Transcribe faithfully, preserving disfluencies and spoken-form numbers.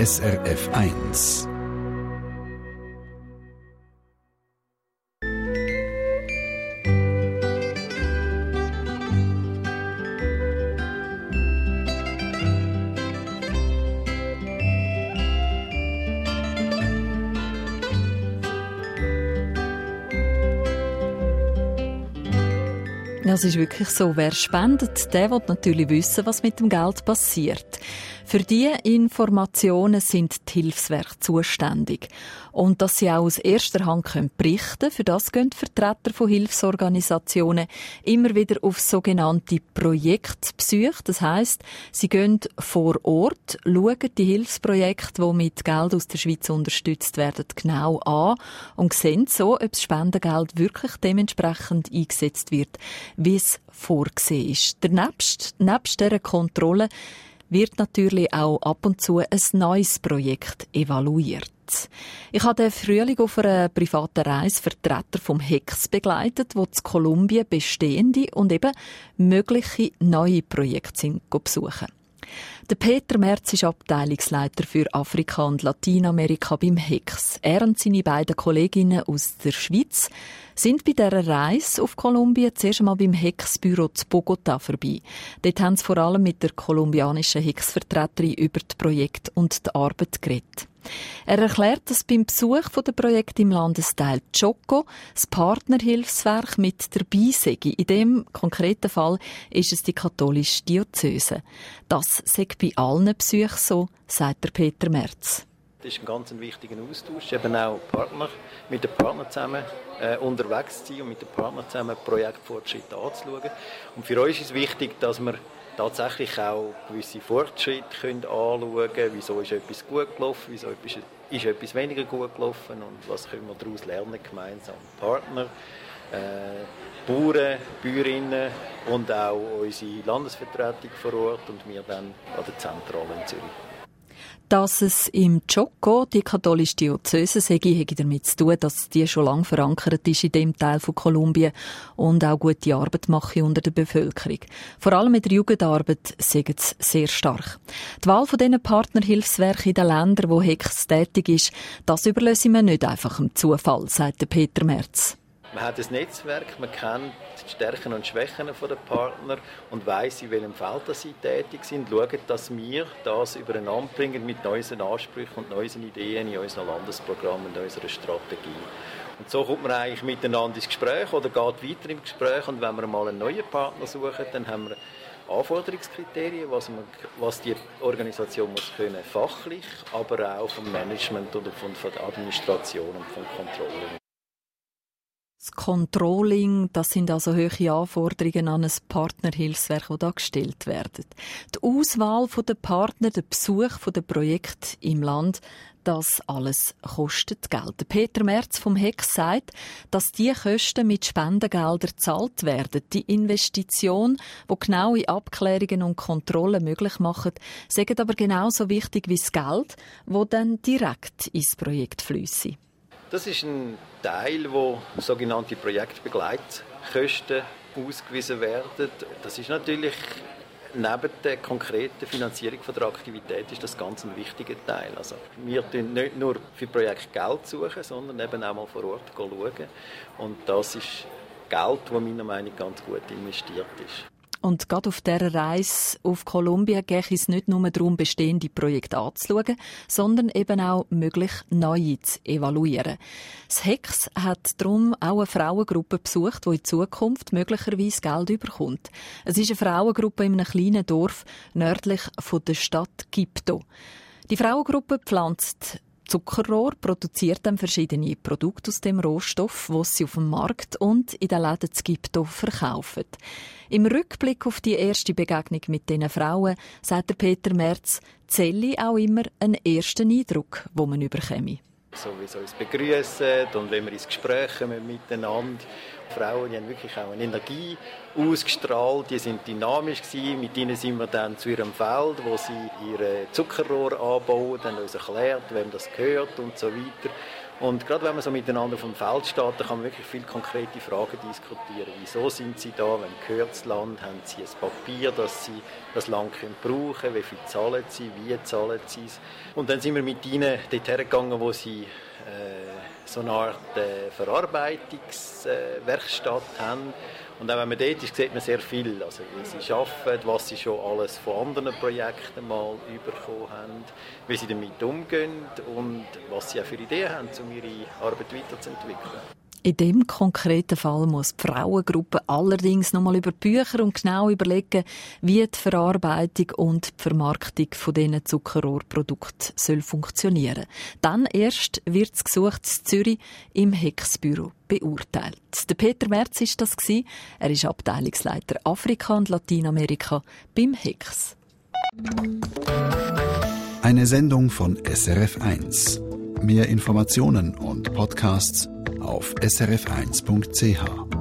S R F eins. Ja, es ist wirklich so, wer spendet, der will natürlich wissen, was mit dem Geld passiert. Für diese Informationen sind die Hilfswerke zuständig. Und dass sie auch aus erster Hand berichten können, für das gehen die Vertreter von Hilfsorganisationen immer wieder auf sogenannte Projektbesuche. Das heisst, sie gehen vor Ort, schauen die Hilfsprojekte, die mit Geld aus der Schweiz unterstützt werden, genau an und sehen so, ob das Spendengeld wirklich dementsprechend eingesetzt wird, wie es vorgesehen ist. Der nebst, nebst dieser Kontrolle wird natürlich auch ab und zu ein neues Projekt evaluiert. Ich habe den Frühling auf einer privaten Reise Vertreter vom H E C S begleitet, die in Kolumbien bestehende und eben mögliche neue Projekte besuchen. Der Peter Merz ist Abteilungsleiter für Afrika und Lateinamerika beim H E C S. Er und seine beiden Kolleginnen aus der Schweiz sind bei dieser Reise auf Kolumbien zuerst einmal beim H E C S-Büro zu Bogotá vorbei. Dort haben sie vor allem mit der kolumbianischen H E C S-Vertreterin über das Projekt und die Arbeit geredet. Er erklärt, dass beim Besuch der Projekte im Landesteil Chocó das Partnerhilfswerk mit dabei sei. In dem konkreten Fall ist es die katholische Diözese. Das sei bei allen Besuchen so, sagt der Peter Merz. Das ist ein ganz wichtiger Austausch, eben auch Partner, mit den Partnern zusammen äh, unterwegs zu sein und mit den Partnern zusammen Projektfortschritte anzuschauen. Und für uns ist es wichtig, dass wir tatsächlich auch gewisse Fortschritte können anschauen können. Wieso ist etwas gut gelaufen, wieso ist etwas weniger gut gelaufen und was können wir daraus lernen gemeinsam. Partner, äh, Bauern, Bäuerinnen und auch unsere Landesvertretung vor Ort und wir dann an der Zentrale in Zürich. Dass es im Chocó, die katholische Diözese, sei, hat damit zu tun, dass die schon lange verankert ist in dem Teil von Kolumbien und auch gute Arbeit mache unter der Bevölkerung. Vor allem mit der Jugendarbeit sind sie sehr stark. Die Wahl von diesen Partnerhilfswerken in den Ländern, wo H E C S tätig ist, das überlassen wir nicht einfach dem Zufall, sagt Peter Merz. Man hat ein Netzwerk, man kennt die Stärken und Schwächen der Partner und weiss, in welchem Feld sie tätig sind. Schauen, dass wir das übereinander bringen mit neuen Ansprüchen und neuen Ideen in unseren Landesprogrammen und unserer Strategie. Und so kommt man eigentlich miteinander ins Gespräch oder geht weiter im Gespräch. Und wenn wir mal einen neuen Partner suchen, dann haben wir Anforderungskriterien, was, man, was die Organisation muss können, fachlich, aber auch vom Management oder von, von der Administration und vom Controlling. Das Controlling, das sind also hohe Anforderungen an ein Partnerhilfswerk, die da gestellt werden. Die Auswahl der Partner, der Besuch der Projekte im Land, das alles kostet Geld. Peter Merz vom H E C S sagt, dass die Kosten mit Spendengeldern gezahlt werden. Die Investition, die genaue Abklärungen und Kontrollen möglich machen, sind aber genauso wichtig wie das Geld, das dann direkt ins Projekt fließt. Das ist ein Teil, wo sogenannte Projektbegleitkosten ausgewiesen werden. Das ist natürlich neben der konkreten Finanzierung der Aktivität ist das ganz ein wichtiger Teil. Also wir suchen nicht nur für Projekte Geld suchen, sondern eben auch mal vor Ort schauen. Und das ist Geld, das meiner Meinung nach ganz gut investiert ist. Und gerade auf dieser Reise auf Kolumbien geht es nicht nur darum, bestehende Projekte anzuschauen, sondern eben auch möglich neue zu evaluieren. Das H E C S hat darum auch eine Frauengruppe besucht, die in Zukunft möglicherweise Geld bekommt. Es ist eine Frauengruppe in einem kleinen Dorf nördlich von der Stadt Quibdó. Die Frauengruppe pflanzt Zuckerrohr, produziert dann verschiedene Produkte aus dem Rohstoff, die sie auf dem Markt und in den Läden zu Quibdó verkaufen. Im Rückblick auf die erste Begegnung mit diesen Frauen, sagt Peter Merz, zähle auch immer einen ersten Eindruck, den man bekomme. So wie sie uns begrüßen und wenn wir ins Gespräch kommen miteinander. Die Frauen die haben wirklich auch eine Energie ausgestrahlt, die sind dynamisch gewesen. Mit ihnen sind wir dann zu ihrem Feld, wo sie ihre Zuckerrohr anbauen, haben uns erklärt, wem das gehört und so weiter. Und gerade wenn man so miteinander auf dem Feld steht, da kann man wirklich viele konkrete Fragen diskutieren. Wieso sind sie da? Wem gehört das Land? Haben sie ein Papier, dass sie das Land können brauchen können? Wie viel zahlen sie? Wie zahlen sie es? Und dann sind wir mit ihnen dorthin gegangen, wo sie äh, so eine Art äh, Verarbeitungswerkstatt äh, haben. Und auch wenn man dort ist, sieht man sehr viel. Also wie sie arbeiten, was sie schon alles von anderen Projekten mal bekommen haben, wie sie damit umgehen und was sie auch für Ideen haben, um ihre Arbeit weiterzuentwickeln. In diesem konkreten Fall muss die Frauengruppe allerdings noch mal über Bücher und genau überlegen, wie die Verarbeitung und die Vermarktung von diesen Zuckerrohrprodukten soll funktionieren. Dann erst wird das Gesuch in Zürich im Hex-Büro beurteilt. Der Peter Merz war das. Er ist Abteilungsleiter Afrika und Lateinamerika beim Hex. Eine Sendung von S R F eins. Mehr Informationen und Podcasts auf s r f eins punkt c h.